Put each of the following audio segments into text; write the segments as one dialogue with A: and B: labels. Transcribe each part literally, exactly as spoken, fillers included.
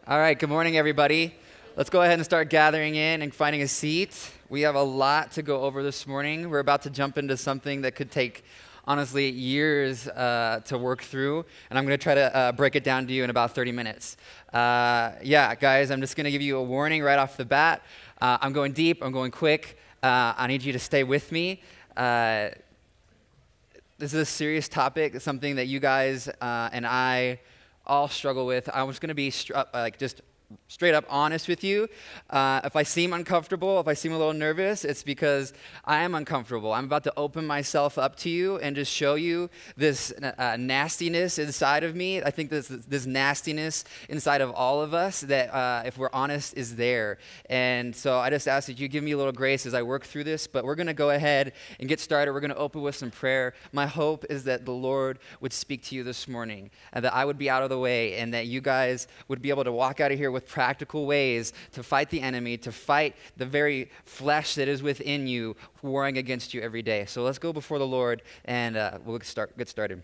A: All right, good morning, everybody. Let's go ahead and start gathering in and finding a seat. We have a lot to go over this morning. We're about to jump into something that could take, honestly, years uh, to work through, and I'm going to try to uh, break it down to you in about thirty minutes. Uh, yeah, guys, I'm just going to give you a warning right off the bat. Uh, I'm going deep, I'm going quick. Uh, I need you to stay with me. Uh, this is a serious topic, it's something that you guys uh, and I all struggle with. I was going to be str- uh, like just straight up honest with you. Uh, if I seem uncomfortable, if I seem a little nervous, it's because I am uncomfortable. I'm about to open myself up to you and just show you this uh, nastiness inside of me. I think this this nastiness inside of all of us that, uh, if we're honest, is there. And so I just ask that you give me a little grace as I work through this, but we're going to go ahead and get started. We're going to open with some prayer. My hope is that the Lord would speak to you this morning, and that I would be out of the way, and that you guys would be able to walk out of here with practical ways to fight the enemy, to fight the very flesh that is within you, warring against you every day. So let's go before the Lord, and uh, we'll start, get started.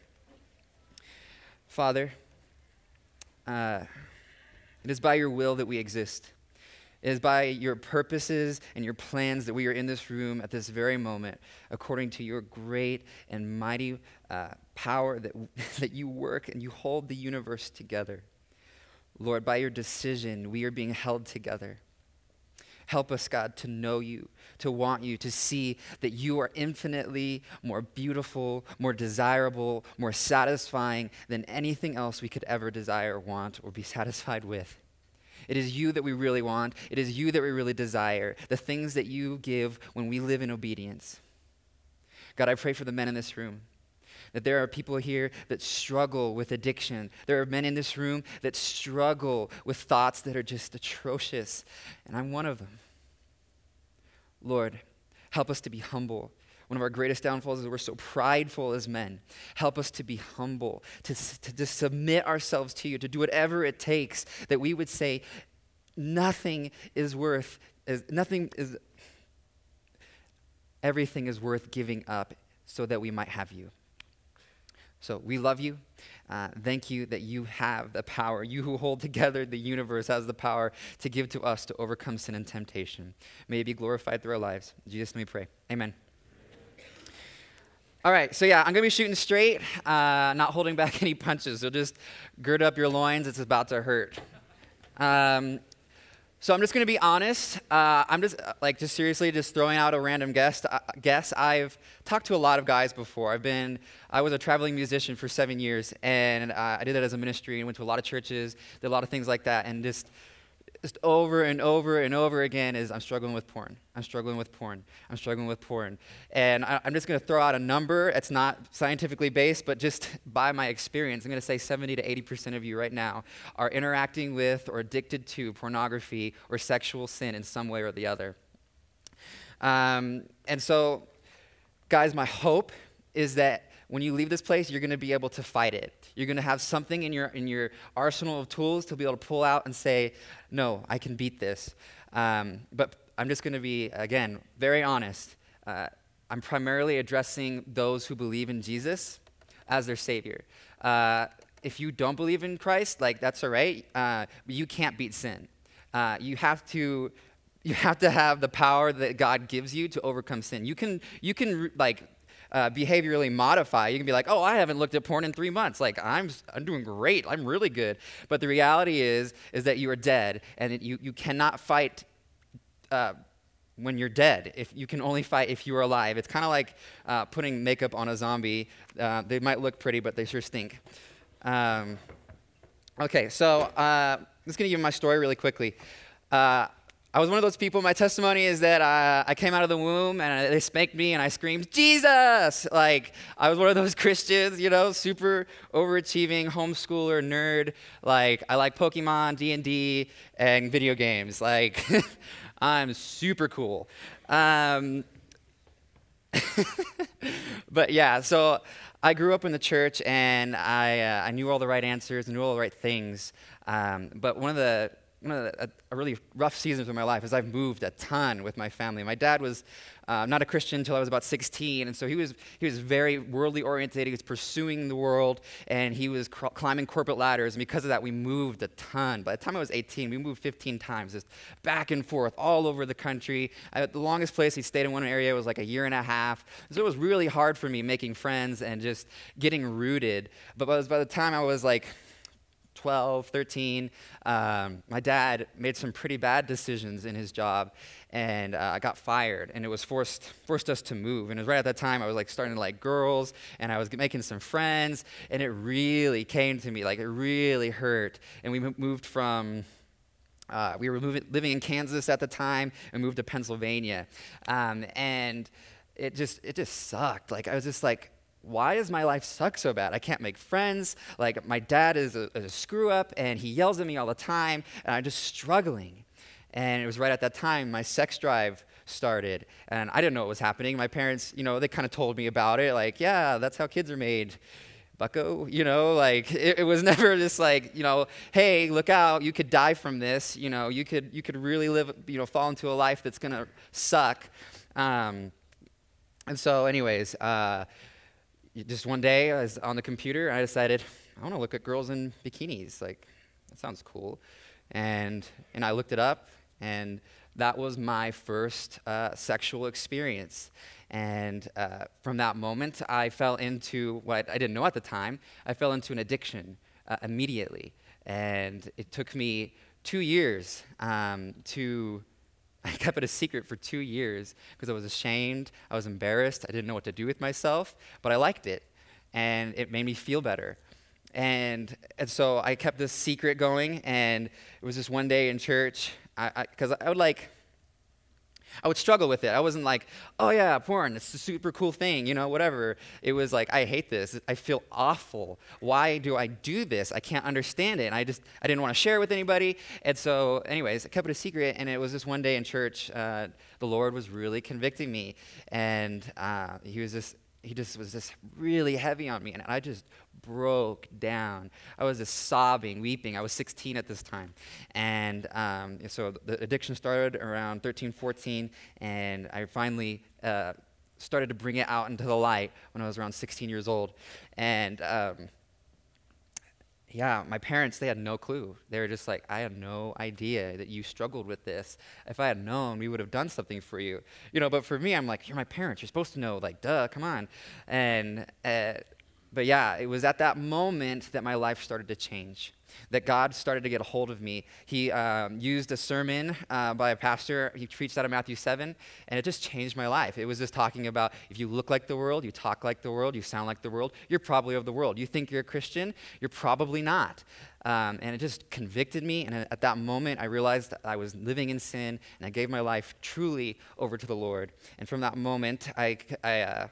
A: Father, uh, it is by your will that we exist. It is by your purposes and your plans that we are in this room at this very moment, according to your great and mighty uh, power that, that you work and you hold the universe together. Lord, by your decision, we are being held together. Help us, God, to know you, to want you, to see that you are infinitely more beautiful, more desirable, more satisfying than anything else we could ever desire, want, or be satisfied with. It is you that we really want. It is you that we really desire, the things that you give when we live in obedience. God, I pray for the men in this room, that there are people here that struggle with addiction. There are men in this room that struggle with thoughts that are just atrocious, and I'm one of them. Lord, help us to be humble. One of our greatest downfalls is that we're so prideful as men. Help us to be humble, to, to, to submit ourselves to you, to do whatever it takes, that we would say nothing is worth, is, nothing is, everything is worth giving up so that we might have you. So we love you. Uh, thank you that you have the power. You who hold together the universe has the power to give to us to overcome sin and temptation. May it be glorified through our lives. In Jesus' name we pray. Amen. All right, so yeah, I'm going to be shooting straight, uh, not holding back any punches. So just gird up your loins. It's about to hurt. Um, so I'm just going to be honest. Uh, I'm just, uh, like, just seriously just throwing out a random guess. Uh, guess. I've talked to a lot of guys before. I've been, I was a traveling musician for seven years, and uh, I did that as a ministry and went to a lot of churches, did a lot of things like that, and just Just over and over and over again is I'm struggling with porn. I'm struggling with porn. I'm struggling with porn. And I, I'm just going to throw out a number. It's not scientifically based, but just by my experience, I'm going to say seventy to eighty percent of you right now are interacting with or addicted to pornography or sexual sin in some way or the other. Um, and so, guys, my hope is that when you leave this place, you're going to be able to fight it. You're going to have something in your in your arsenal of tools to be able to pull out and say, no, I can beat this. Um, but I'm just going to be, again, very honest. Uh, I'm primarily addressing those who believe in Jesus as their Savior. Uh, if you don't believe in Christ, like, that's all right. Uh, but you can't beat sin. Uh, you have to... You have to have the power that God gives you to overcome sin. You can, you can like, uh, behaviorally modify. You can be like, oh, I haven't looked at porn in three months. Like, I'm, I'm doing great. I'm really good. But the reality is, is that you are dead, and it, you, you cannot fight uh, when you're dead. If you can only fight if you are alive. It's kind of like uh, putting makeup on a zombie. Uh, they might look pretty, but they sure stink. Um, okay, so uh, I'm just gonna give you my story really quickly. Uh, I was one of those people, my testimony is that uh, I came out of the womb and they spanked me and I screamed, Jesus! Like, I was one of those Christians, you know, super overachieving, homeschooler, nerd. Like, I like Pokemon, D and D, and video games. Like, I'm super cool. Um, but yeah, so I grew up in the church and I, uh, I knew all the right answers, I knew all the right things. Um, but one of the one of the, a, a really rough seasons of my life is I've moved a ton with my family. My dad was uh, not a Christian until I was about sixteen, and so he was he was very worldly oriented. He was pursuing the world, and he was cr- climbing corporate ladders. And because of that, we moved a ton. By the time I was eighteen, we moved fifteen times, just back and forth all over the country. I, the longest place he stayed in one area was like a year and a half. So it was really hard for me making friends and just getting rooted. But by, by the time I was like twelve, thirteen, um, my dad made some pretty bad decisions in his job, and uh, I got fired, and it was forced forced us to move. And it was right at that time I was like starting to like girls, and I was making some friends, and it really came to me, like it really hurt. And we moved from uh, we were moving, living in Kansas at the time, and moved to Pennsylvania, um, and it just it just sucked. Like I was just like, why does my life suck so bad? I can't make friends. Like, my dad is a, a screw-up, and he yells at me all the time, and I'm just struggling. And it was right at that time my sex drive started, and I didn't know what was happening. My parents, you know, they kind of told me about it, like, yeah, that's how kids are made, bucko, you know, like, it, it was never just like, you know, hey, look out, you could die from this, you know, you could, you could really live, you know, fall into a life that's going to suck. Um, and so, anyways, uh, just one day, I was on the computer, and I decided, I want to look at girls in bikinis. Like, that sounds cool. And and I looked it up, and that was my first uh, sexual experience. And uh, from that moment, I fell into what I didn't know at the time. I fell into an addiction uh, immediately. And it took me two years um, to... I kept it a secret for two years because I was ashamed, I was embarrassed, I didn't know what to do with myself, but I liked it, and it made me feel better. And, and so I kept this secret going, and it was just one day in church, because I, I, I would like, I would struggle with it. I wasn't like, oh yeah, porn, it's a super cool thing, you know, whatever. It was like, I hate this. I feel awful. Why do I do this? I can't understand it. And I just, I didn't want to share it with anybody. And so, anyways, I kept it a secret. And it was this one day in church, uh, the Lord was really convicting me. And uh, he was just, he just was just really heavy on me. And I just broke down. I was just sobbing, weeping. I was sixteen at this time. And um, so the addiction started around thirteen, fourteen, and I finally uh, started to bring it out into the light when I was around sixteen years old. And um, yeah, my parents, they had no clue. They were just like, I had no idea that you struggled with this. If I had known, we would have done something for you. You know, but for me, I'm like, you're my parents. You're supposed to know, like, duh, come on. And uh, But yeah, it was at that moment that my life started to change, that God started to get a hold of me. He um, used a sermon uh, by a pastor. He preached out of Matthew seven, and it just changed my life. It was just talking about if you look like the world, you talk like the world, you sound like the world, you're probably of the world. You think you're a Christian, you're probably not. Um, and it just convicted me, and at that moment, I realized that I was living in sin, and I gave my life truly over to the Lord. And from that moment, I... I uh,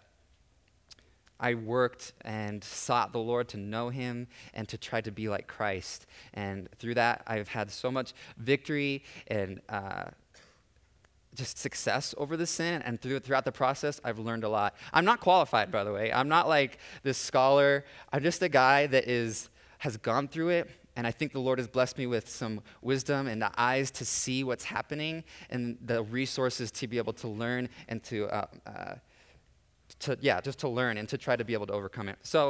A: I worked and sought the Lord to know him and to try to be like Christ. And through that, I've had so much victory and uh, just success over the sin. And through, throughout the process, I've learned a lot. I'm not qualified, by the way. I'm not like this scholar. I'm just a guy that is has gone through it. And I think the Lord has blessed me with some wisdom and the eyes to see what's happening and the resources to be able to learn and to uh, uh, To, yeah, just to learn and to try to be able to overcome it. So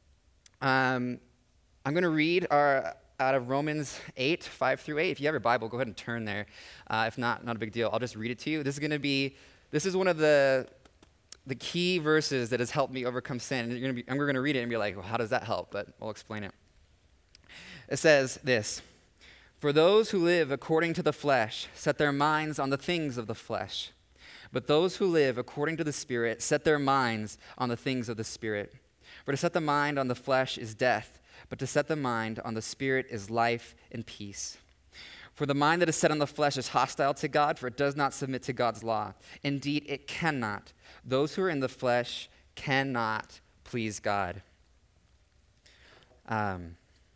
A: um, I'm going to read our, out of Romans eight, five through eight. If you have your Bible, go ahead and turn there. Uh, if not, not a big deal. I'll just read it to you. This is going to be, this is one of the the key verses that has helped me overcome sin. And, you're gonna be, and we're going to read it and be like, well, how does that help? But we'll explain it. It says this, "For those who live according to the flesh set their minds on the things of the flesh. But those who live according to the Spirit set their minds on the things of the Spirit. For to set the mind on the flesh is death, but to set the mind on the Spirit is life and peace. For the mind that is set on the flesh is hostile to God, for it does not submit to God's law. Indeed, it cannot. Those who are in the flesh cannot please God." Um,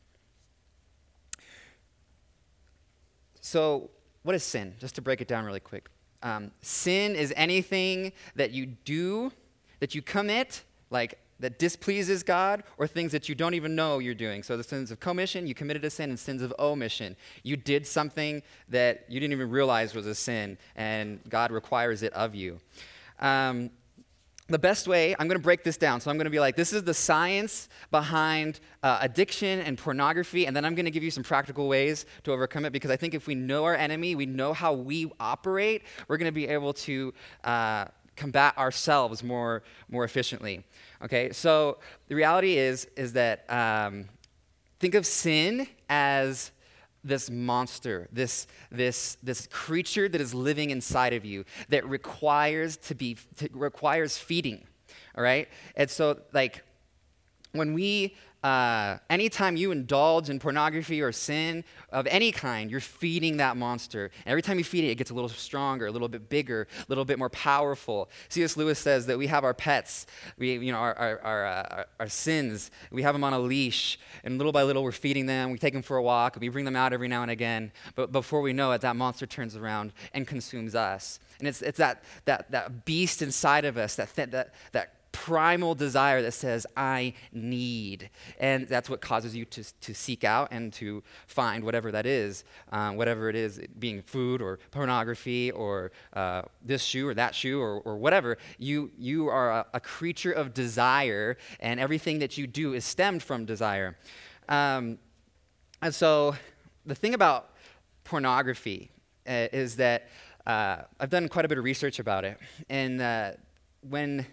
A: so, what is sin? Just to break it down really quick. Um, sin is anything that you do, that you commit, like that displeases God, or things that you don't even know you're doing. So the sins of commission, you committed a sin, and sins of omission. You did something that you didn't even realize was a sin, and God requires it of you. Um, the best way, I'm going to break this down. So I'm going to be like, this is the science behind uh, addiction and pornography, and then I'm going to give you some practical ways to overcome it, because I think if we know our enemy, we know how we operate, we're going to be able to uh, combat ourselves more, more efficiently. Okay, so the reality is, is that um, think of sin as this monster, this, this, this creature that is living inside of you that requires to be, to, requires feeding, all right? And so, like, when we, uh, anytime you indulge in pornography or sin of any kind, you're feeding that monster. And every time you feed it, it gets a little stronger, a little bit bigger, a little bit more powerful. C S. Lewis says that we have our pets, we, you know, our, our, our, uh, our, our sins, we have them on a leash, and little by little we're feeding them, we take them for a walk, we bring them out every now and again, but before we know it, that monster turns around and consumes us. And it's, it's that, that, that beast inside of us, that, th- that, that primal desire that says, I need. And that's what causes you to, to seek out and to find whatever that is, um, whatever it is, being food or pornography or uh, this shoe or that shoe or, or whatever. You, you are a, a creature of desire, and everything that you do is stemmed from desire. Um, and so the thing about pornography uh, is that uh, I've done quite a bit of research about it. And uh, when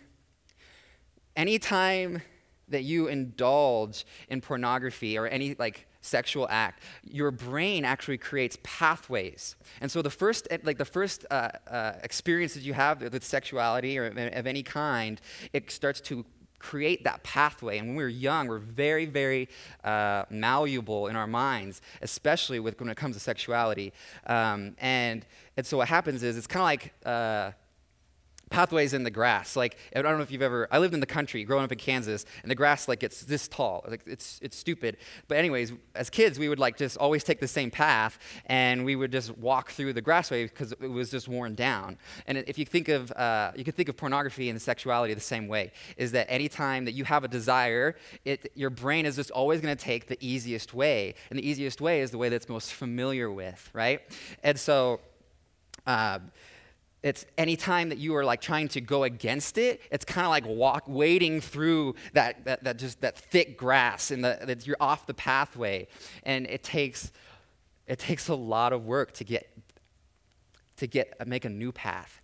A: anytime that you indulge in pornography or any like sexual act, your brain actually creates pathways. And so the first, like the first uh, uh, experiences you have with sexuality or of any kind, it starts to create that pathway. And when we're young, we're very, very uh, malleable in our minds, especially with when it comes to sexuality. Um, and and so what happens is it's kind of like Uh, pathways in the grass. Like, I don't know if you've ever, I lived in the country growing up in Kansas, and the grass, like, it's this tall. Like, it's it's stupid. But anyways, as kids, we would, like, just always take the same path, and we would just walk through the grassway because it was just worn down. And if you think of, uh, you could think of pornography and sexuality the same way, is that anytime that you have a desire, it, your brain is just always going to take the easiest way. And the easiest way is the way that's most familiar with, right? And so, uh, it's any time that you are like trying to go against it, it's kind of like walk, wading through that, that, that just that thick grass, and that you're off the pathway, and it takes it takes a lot of work to get to get uh, make a new path.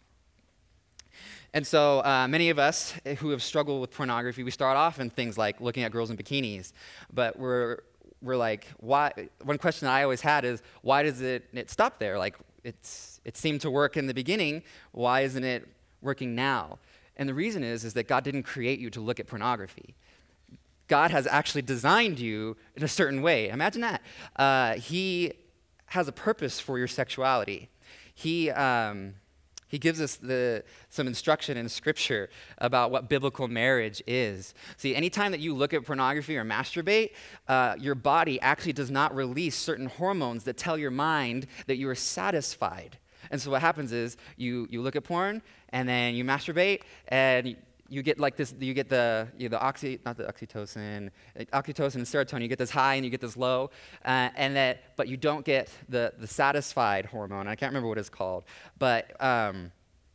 A: And so uh, many of us who have struggled with pornography, we start off in things like looking at girls in bikinis, but we're we're like, why? One question that I always had is, why does it it stop there? Like, it's it seemed to work in the beginning. Why isn't it working now? And the reason is, is that God didn't create you to look at pornography. God has actually designed you in a certain way. Imagine that. Uh, he has a purpose for your sexuality. He um, he gives us the, some instruction in Scripture about what biblical marriage is. See, anytime that you look at pornography or masturbate, uh, your body actually does not release certain hormones that tell your mind that you are satisfied. And so what happens is you, you look at porn, and then you masturbate, and you, you get like this, you get the, you know, the oxy, not the oxytocin, oxytocin and serotonin, you get this high and you get this low, uh, and that, but you don't get the, the satisfied hormone. I can't remember what it's called, but, um,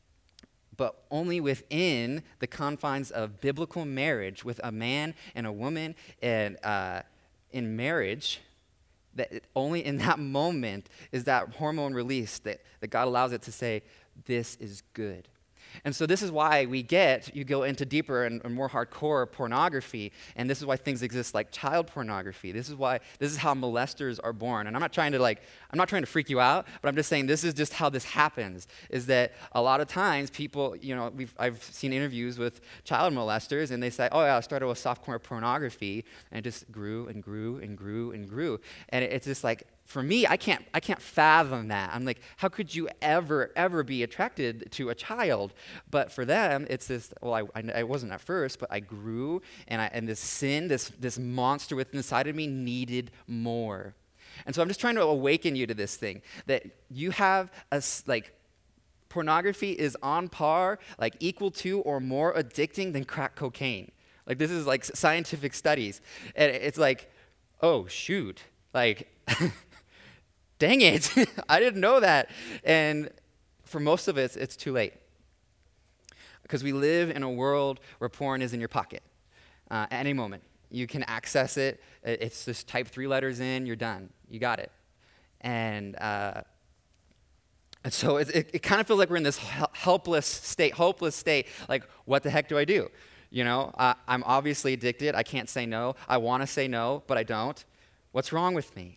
A: but only within the confines of biblical marriage with a man and a woman, and uh, in marriage, that it, only in that moment is that hormone released, that, that God allows it to say, this is good. And so this is why we get, you go into deeper and, and more hardcore pornography, and this is why things exist like child pornography. This is why, this is how molesters are born. And I'm not trying to like, I'm not trying to freak you out, but I'm just saying this is just how this happens, is that a lot of times people, you know, we've, I've seen interviews with child molesters, and they say, oh yeah, I started with softcore pornography, and it just grew and grew and grew and grew. And it, it's just like, for me, I can't I can't fathom that. I'm like, how could you ever, ever be attracted to a child? But for them, it's this, well, I, I, I wasn't at first, but I grew, and, I, and this sin, this, this monster within inside of me needed more. And so I'm just trying to awaken you to this thing, that you have, a, like, pornography is on par, like equal to or more addicting than crack cocaine. Like, this is like scientific studies. And it's like, oh, shoot. Like, dang it. I didn't know that. And for most of us, it's too late. Because we live in a world where porn is in your pocket uh, at any moment. You can access it. It's just type three letters in, you're done. You got it. And, uh, and so it, it, it kind of feels like we're in this helpless state, hopeless state. Like, what the heck do I do? You know, uh, I'm obviously addicted. I can't say no. I want to say no, but I don't. What's wrong with me?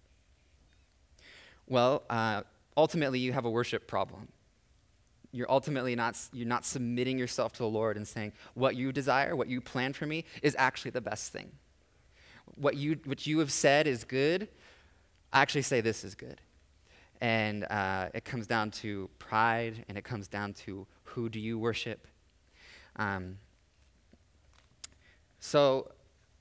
A: Well, uh, ultimately, you have a worship problem. You're ultimately not, you're not submitting yourself to the Lord and saying, what you desire, what you plan for me, is actually the best thing. What you, what you have said is good, I actually say this is good. And uh, it comes down to pride, and it comes down to who do you worship. Um, so,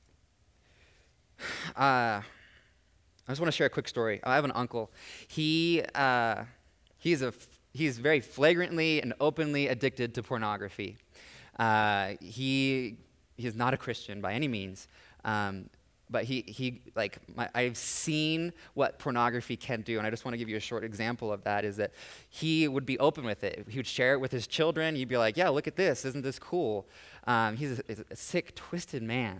A: uh, I just want to share a quick story. I have an uncle. He uh, he's a he's very flagrantly and openly addicted to pornography. Uh, he he is not a Christian by any means. Um, But he, he like, my, I've seen what pornography can do, and I just want to give you a short example of that, is that he would be open with it. He would share it with his children. He'd be like, yeah, look at this. Isn't this cool? Um, he's a, a sick, twisted man.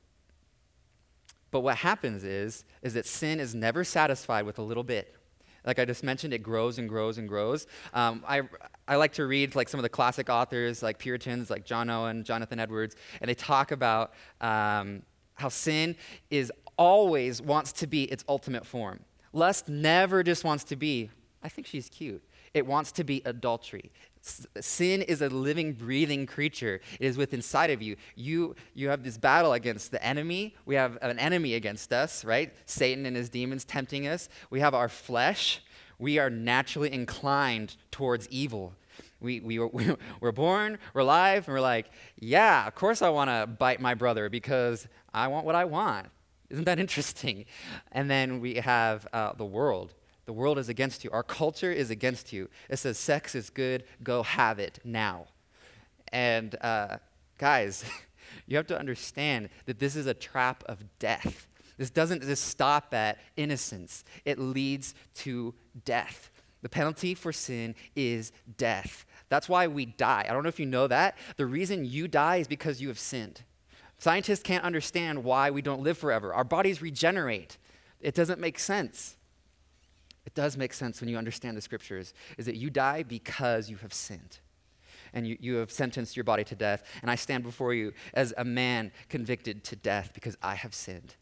A: But what happens is, is that sin is never satisfied with a little bit. Like I just mentioned, it grows and grows and grows. Um, I, I like to read like some of the classic authors, like Puritans, like John Owen, Jonathan Edwards, and they talk about um, how sin is always wants to be its ultimate form. Lust never just wants to be, I think she's cute. It wants to be adultery. S- sin is a living, breathing creature. It is within inside of you. You you have this battle against the enemy. We have an enemy against us, right? Satan and his demons tempting us. We have our flesh. We are naturally inclined towards evil. We, we, we, we're born, we're alive, and we're like, yeah, of course I want to bite my brother because I want what I want. Isn't that interesting? And then we have uh, the world. The world is against you. Our culture is against you. It says sex is good, go have it now. And uh, guys, you have to understand that this is a trap of death. This doesn't just stop at innocence. It leads to death. The penalty for sin is death. That's why we die. I don't know if you know that. The reason you die is because you have sinned. Scientists can't understand why we don't live forever. Our bodies regenerate. It doesn't make sense. It does make sense when you understand the scriptures, is that you die because you have sinned. And you, you have sentenced your body to death. And I stand before you as a man convicted to death because I have sinned.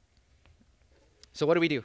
A: So what do we do?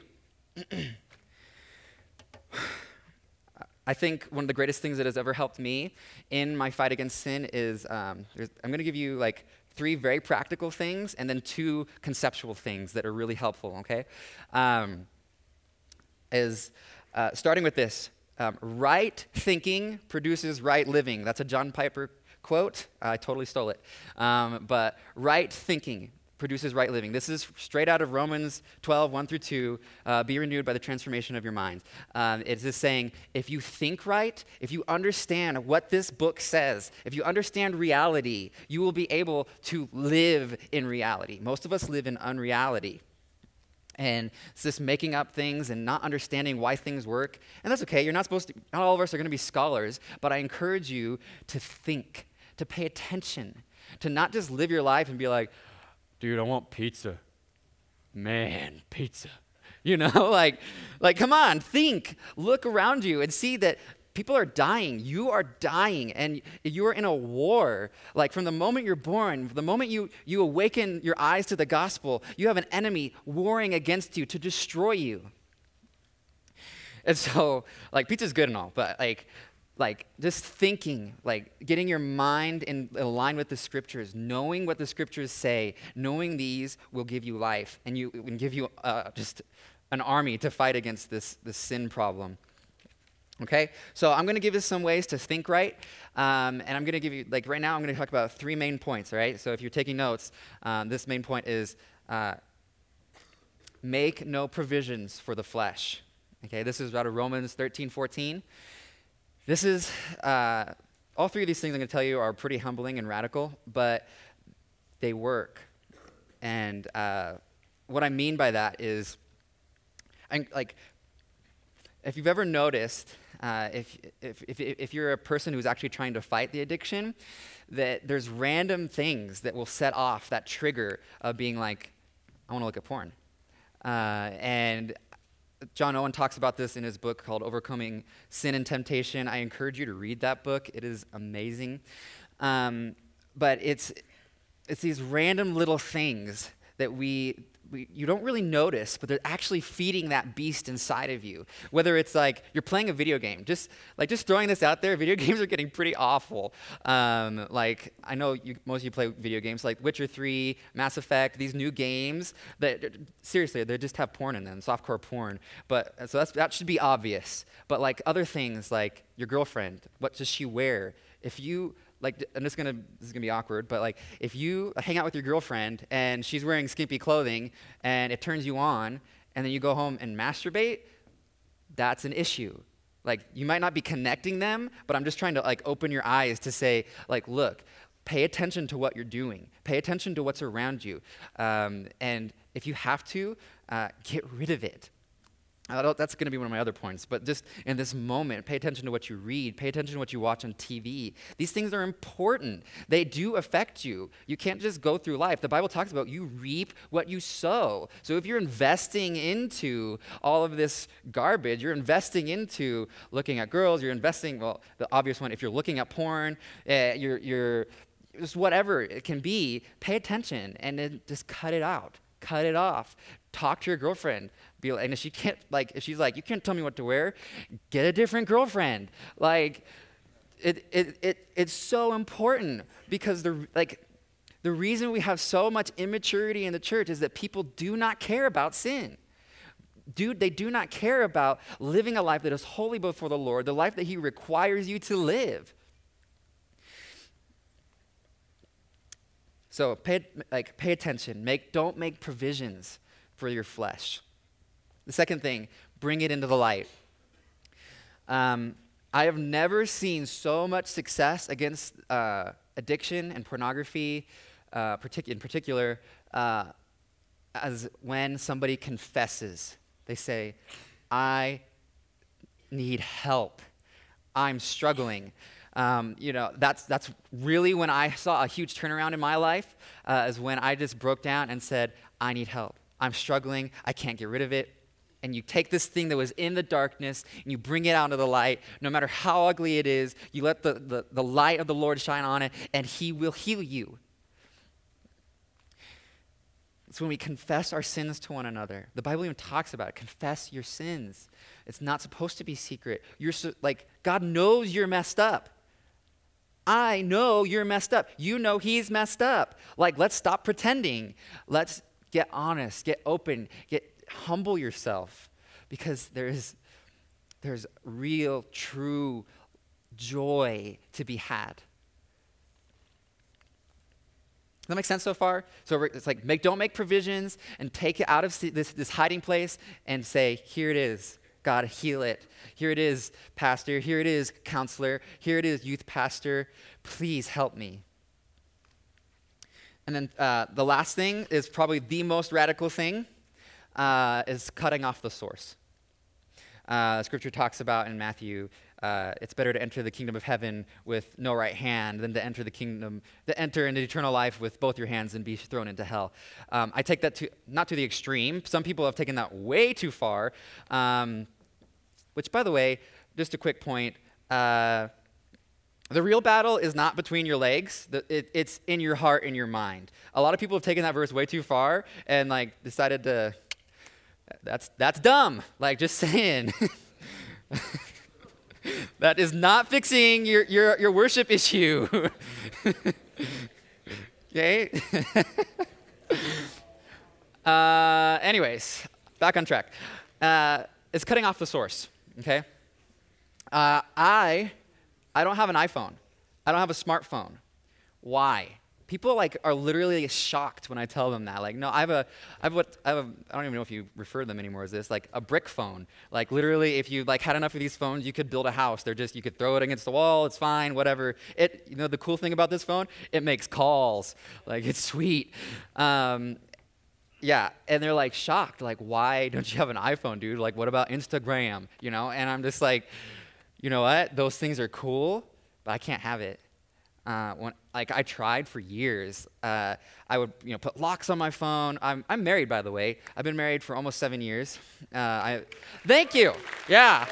A: I think one of the greatest things that has ever helped me in my fight against sin is um, I'm going to give you like three very practical things and then two conceptual things that are really helpful, okay? Um, is uh, starting with this, um, right thinking produces right living. That's a John Piper quote. I totally stole it. Um, but right thinking produces right living. This is straight out of Romans twelve, one through two. Uh, be renewed by the transformation of your mind. Um, it's just saying, if you think right, if you understand what this book says, if you understand reality, you will be able to live in reality. Most of us live in unreality. And it's just making up things and not understanding why things work. And that's okay. You're not supposed to, not all of us are going to be scholars, but I encourage you to think, to pay attention, to not just live your life and be like, dude, I want pizza. Man, pizza. You know, like, like, come on, think. Look around you and see that people are dying. You are dying, and you are in a war. Like, from the moment you're born, the moment you, you awaken your eyes to the gospel, you have an enemy warring against you to destroy you. And so, like, pizza's good and all, but, like, Like, just thinking, like, getting your mind in line with the scriptures, knowing what the scriptures say, knowing these will give you life, and you will give you uh, just an army to fight against this, this sin problem. Okay? So I'm going to give you some ways to think right, um, and I'm going to give you, like, right now I'm going to talk about three main points, all right? So if you're taking notes, um, this main point is uh, make no provisions for the flesh. Okay? This is out of Romans thirteen, fourteen. This is, uh, all three of these things I'm going to tell you are pretty humbling and radical, but they work. And uh, what I mean by that is, I, like, if you've ever noticed, uh, if, if, if, if you're a person who's actually trying to fight the addiction, that there's random things that will set off that trigger of being like, I want to look at porn. Uh, and John Owen talks about this in his book called Overcoming Sin and Temptation. I encourage you to read that book. It is amazing. Um, but it's it's these random little things that we, we you don't really notice, but they're actually feeding that beast inside of you. Whether it's like you're playing a video game, just like just throwing this out there, video games are getting pretty awful. Um, like I know you, most of you play video games like Witcher three, Mass Effect, these new games that seriously they just have porn in them, softcore porn. But so that's, that should be obvious. But like other things like your girlfriend, what does she wear? If you Like, I'm just gonna, this is gonna be awkward, but like, if you hang out with your girlfriend and she's wearing skimpy clothing and it turns you on, and then you go home and masturbate, that's an issue. Like, you might not be connecting them, but I'm just trying to like open your eyes to say, like, look, pay attention to what you're doing. Pay attention to what's around you. Um, and if you have to, uh, get rid of it. I don't, that's going to be one of my other points, but just in this moment, pay attention to what you read, pay attention to what you watch on T V. These things are important. They do affect you. You can't just go through life. The Bible talks about you reap what you sow. So if you're investing into all of this garbage, you're investing into looking at girls, you're investing, well, the obvious one, if you're looking at porn, uh, you're, you're just whatever it can be, pay attention and then just cut it out. Cut it off. Talk to your girlfriend. Be like, and if she can't, like, if she's like, you can't tell me what to wear, get a different girlfriend. Like, it, it, it, it's so important because the, like, the reason we have so much immaturity in the church is that people do not care about sin. Dude, they do not care about living a life that is holy before the Lord, the life that He requires you to live. So pay, like, pay attention. Make, don't make provisions for your flesh. The second thing, bring it into the light. Um, I have never seen so much success against uh, addiction and pornography, uh, partic- in particular, uh, as when somebody confesses. They say, I need help. I'm struggling. Um, you know, that's that's really when I saw a huge turnaround in my life, uh, is when I just broke down and said, I need help. I'm struggling. I can't get rid of it. And you take this thing that was in the darkness and you bring it out into the light. No matter how ugly it is, you let the, the, the light of the Lord shine on it, and He will heal you. It's when we confess our sins to one another. The Bible even talks about it. Confess your sins. It's not supposed to be secret. You're so, like, God knows you're messed up. I know you're messed up. You know He's messed up. Like, let's stop pretending. Let's get honest, get open, get humble yourself, because there's there's real, true joy to be had. Does that make sense so far? So it's like, make, don't make provisions and take it out of this, this hiding place and say, here it is. God, heal it. Here it is, pastor. Here it is, counselor. Here it is, youth pastor. Please help me. And then uh, the last thing is probably the most radical thing, uh, is cutting off the source. Uh, scripture talks about in Matthew, uh, it's better to enter the kingdom of heaven with no right hand than to enter the kingdom, to enter into eternal life with both your hands and be thrown into hell. Um, I take that to, not to the extreme. Some people have taken that way too far, um, which, by the way, just a quick point, uh, the real battle is not between your legs. The, it, it's in your heart and your mind. A lot of people have taken that verse way too far and like decided to, that's that's dumb. Like, just saying. That is not fixing your, your, your worship issue. Okay? uh, anyways, back on track. Uh, it's cutting off the source, okay? Uh, I, I don't have an iPhone. I don't have a smartphone. Why? People like are literally shocked when I tell them that. Like, no, I have a, I have what, I have a, I don't even know if you refer to them anymore as this, like a brick phone. Like literally, if you like had enough of these phones, you could build a house. They're just, you could throw it against the wall. It's fine, whatever. It, you know, the cool thing about this phone, it makes calls. Like it's sweet. Um, yeah, and they're like shocked. Like, why don't you have an iPhone, dude? Like, what about Instagram? You know? And I'm just like, you know what? Those things are cool, but I can't have it. Uh, when, like I tried for years. Uh, I would, you know, put locks on my phone. I'm, I'm married, by the way. I've been married for almost seven years. Uh, I, thank you. Yeah.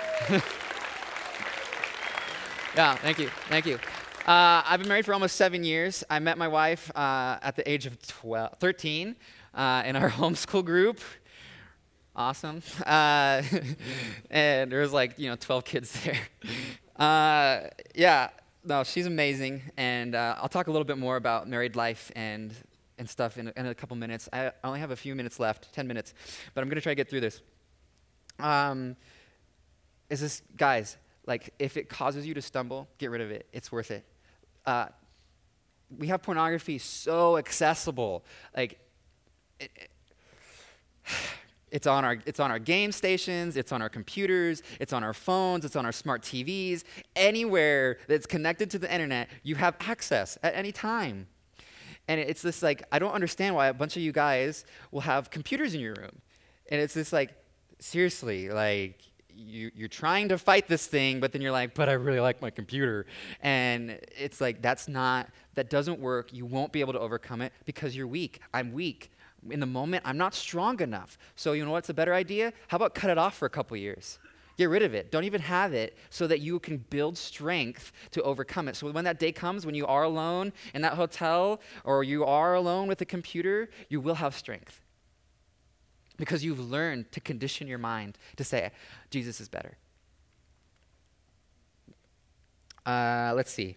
A: yeah. Thank you. Thank you. Uh, I've been married for almost seven years. I met my wife uh, at the age of twelve, thirteen uh, in our homeschool group. Awesome. Uh, and there was like, you know, twelve kids there. Uh, yeah. No, she's amazing, and uh, I'll talk a little bit more about married life and and stuff in, in a couple minutes. I only have a few minutes left, ten minutes, but I'm going to try to get through this. Um, is this, guys, like, if it causes you to stumble, get rid of it. It's worth it. Uh, we have pornography so accessible. Like, it, it, It's on our it's on our game stations, it's on our computers, it's on our phones, it's on our smart T Vs. Anywhere that's connected to the internet, you have access at any time. And it's this like, I don't understand why a bunch of you guys will have computers in your room. And it's this like, seriously, like, you, you're trying to fight this thing, but then you're like, but I really like my computer. And it's like, that's not, that doesn't work. You won't be able to overcome it because you're weak. I'm weak. In the moment, I'm not strong enough. So you know what's a better idea? How about cut it off for a couple years? Get rid of it. Don't even have it so that you can build strength to overcome it. So when that day comes, when you are alone in that hotel or you are alone with the computer, you will have strength. Because you've learned to condition your mind to say, Jesus is better. Uh, let's see.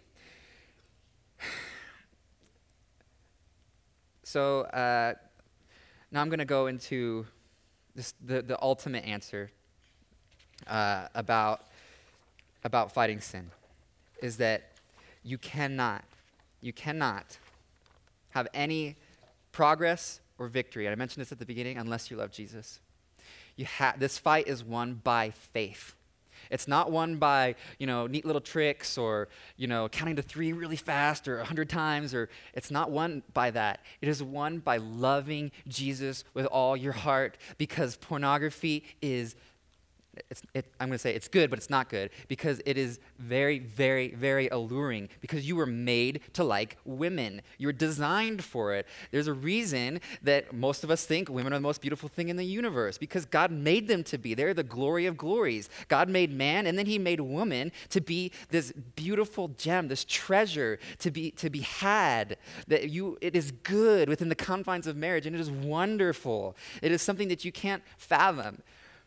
A: So, uh, now I'm going to go into this, the, the ultimate answer uh, about, about fighting sin, is that you cannot, you cannot have any progress or victory, and I mentioned this at the beginning, unless you love Jesus. You ha- this fight is won by faith. It's not won by, you know, neat little tricks or, you know, counting to three really fast or a hundred times, or it's not won by that. It is won by loving Jesus with all your heart, because pornography is, it's, it, I'm going to say it's good, but it's not good, because it is very, very, very alluring, because you were made to like women. You were designed for it. There's a reason that most of us think women are the most beautiful thing in the universe, because God made them to be. They're the glory of glories. God made man, and then he made woman to be this beautiful gem, this treasure to be to be had. That you, it is good within the confines of marriage, and it is wonderful. It is something that you can't fathom.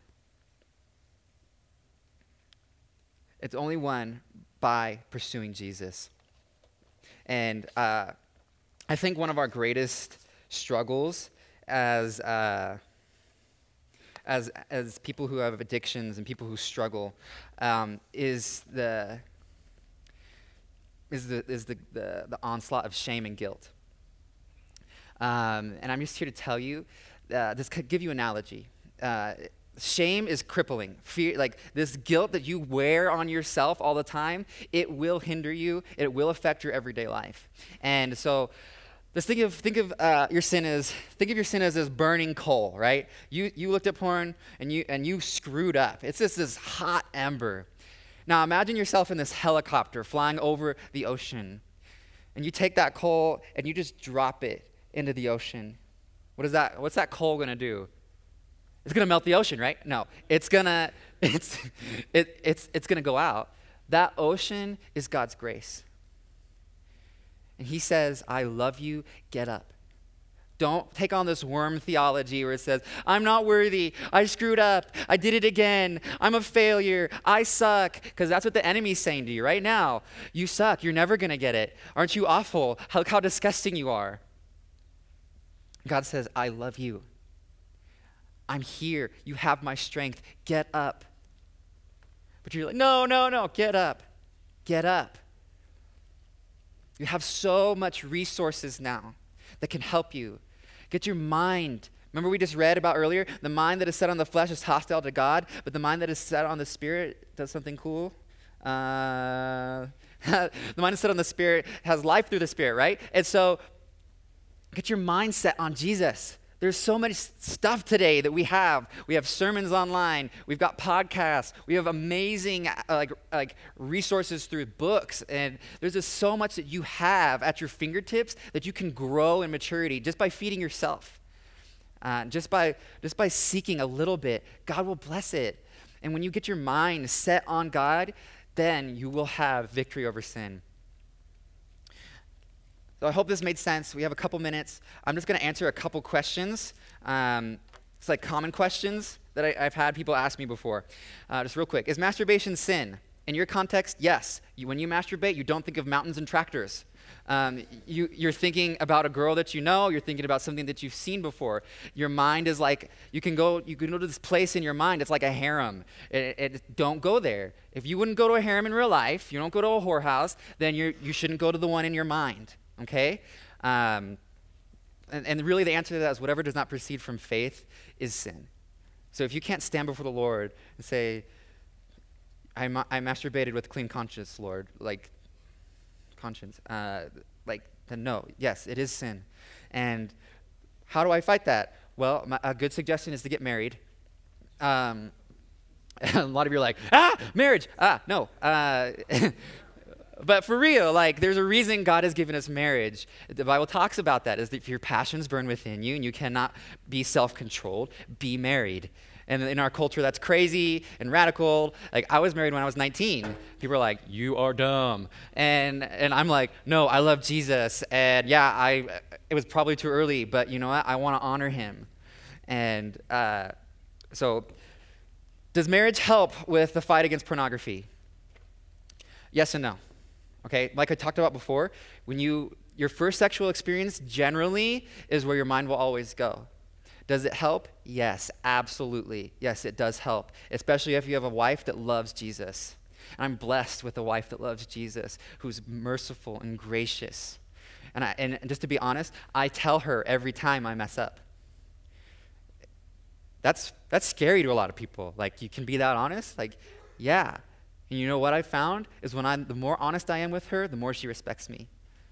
A: It's only won by pursuing Jesus. And uh, I think one of our greatest struggles as, uh, as, as people who have addictions and people who struggle um, is, the, is, the, is the, the, the onslaught of shame and guilt. Um, and I'm just here to tell you, uh, this could give you an analogy. Uh, Shame is crippling. Fear, like this guilt that you wear on yourself all the time, it will hinder you. It will affect your everyday life. And so, just think of think of uh, your sin as think of your sin as this burning coal, right? You you looked at porn and you and you screwed up. It's just this hot ember. Now imagine yourself in this helicopter flying over the ocean, and you take that coal and you just drop it into the ocean. What is that? What's that coal gonna do? It's going to melt the ocean, right? No, it's going to it's it, it's it's going to go out. That ocean is God's grace. And he says, "I love you, get up." Don't take on this worm theology where it says, "I'm not worthy. I screwed up. I did it again. I'm a failure. I suck." Because that's what the enemy's saying to you right now. You suck. You're never going to get it. Aren't you awful? Look how disgusting you are. God says, "I love you. I'm here. You have my strength. Get up." But you're like, no, no, no, get up. Get up. You have so much resources now that can help you. Get your mind. Remember we just read about earlier, the mind that is set on the flesh is hostile to God, but the mind that is set on the Spirit does something cool. Uh, the mind is set on the Spirit has life through the Spirit, right? And so get your mind set on Jesus. There's so much stuff today that we have. We have sermons online. We've got podcasts. We have amazing uh, like like resources through books. And there's just so much that you have at your fingertips that you can grow in maturity just by feeding yourself. Uh, just by just by seeking a little bit, God will bless it. And when you get your mind set on God, then you will have victory over sin. So I hope this made sense. We have a couple minutes. I'm just going to answer a couple questions. Um, it's like common questions that I, I've had people ask me before. Uh, just real quick. Is masturbation sin? In your context, yes. You, when you masturbate, you don't think of mountains and tractors. Um, you, you're thinking about a girl that you know. You're thinking about something that you've seen before. Your mind is like, you can go you can go to this place in your mind. It's like a harem. It, it, don't go there. If you wouldn't go to a harem in real life, you don't go to a whorehouse, then you're, you shouldn't go to the one in your mind. Okay? Um, and, and really the answer to that is whatever does not proceed from faith is sin. So if you can't stand before the Lord and say, I, ma- I masturbated with clean conscience, Lord, like, conscience, uh, like, then no, yes, it is sin. And how do I fight that? Well, my, a good suggestion is to get married. Um, a lot of you are like, ah, marriage, ah, no. Uh, But for real, like, there's a reason God has given us marriage. The Bible talks about that, is that if your passions burn within you and you cannot be self-controlled, be married. And in our culture, that's crazy and radical. Like, I was married when I was nineteen. People are like, you are dumb. And and I'm like, no, I love Jesus. And yeah, I it was probably too early, but you know what? I want to honor him. And uh, so, does marriage help with the fight against pornography? Yes and no. Okay, like I talked about before, when you your first sexual experience generally is where your mind will always go. Does it help? Yes, absolutely. Yes, it does help, especially if you have a wife that loves Jesus. And I'm blessed with a wife that loves Jesus, who's merciful and gracious. And I, and just to be honest, I tell her every time I mess up. That's that's scary to a lot of people. Like, you can be that honest? Like, yeah. And you know what I found is when I'm the more honest I am with her, the more she respects me.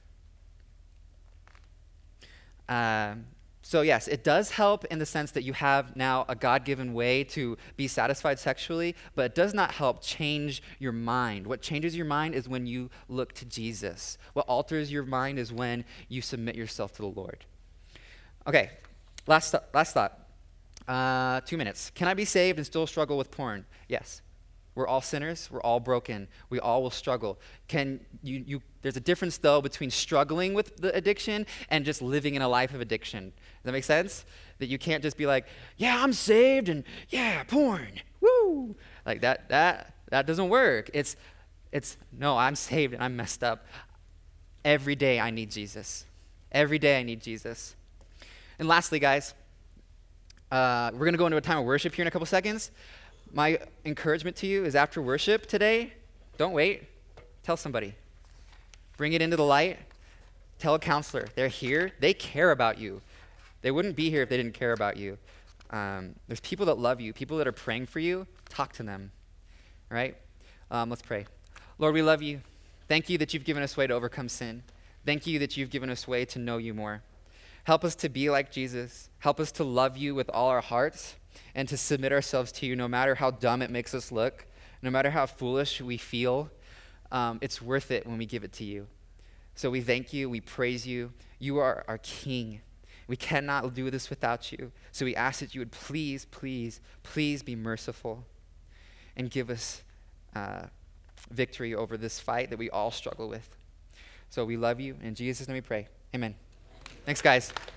A: Um, so yes, it does help in the sense that you have now a God-given way to be satisfied sexually, but it does not help change your mind. What changes your mind is when you look to Jesus. What alters your mind is when you submit yourself to the Lord. Okay, last th- last thought. Uh, two minutes. Can I be saved and still struggle with porn? Yes. We're all sinners. We're all broken. We all will struggle. Can you, you, there's a difference, though, between struggling with the addiction and just living in a life of addiction. Does that make sense? That you can't just be like, yeah, I'm saved, and yeah, porn, woo. Like that, that, that doesn't work. It's, it's, no, I'm saved and I'm messed up. Every day I need Jesus. Every day I need Jesus. And lastly, guys, uh, we're going to go into a time of worship here in a couple seconds. My encouragement to you is after worship today, don't wait. Tell somebody. Bring it into the light. Tell a counselor. They're here. They care about you. They wouldn't be here if they didn't care about you. Um, there's people that love you, people that are praying for you. Talk to them. All right? Um, let's pray. Lord, we love you. Thank you that you've given us way to overcome sin. Thank you that you've given us way to know you more. Help us to be like Jesus. Help us to love you with all our hearts and to submit ourselves to you no matter how dumb it makes us look, no matter how foolish we feel. Um, it's worth it when we give it to you. So we thank you. We praise you. You are our King. We cannot do this without you. So we ask that you would please, please, please be merciful and give us uh, victory over this fight that we all struggle with. So we love you. In Jesus' name we pray. Amen. Thanks, guys.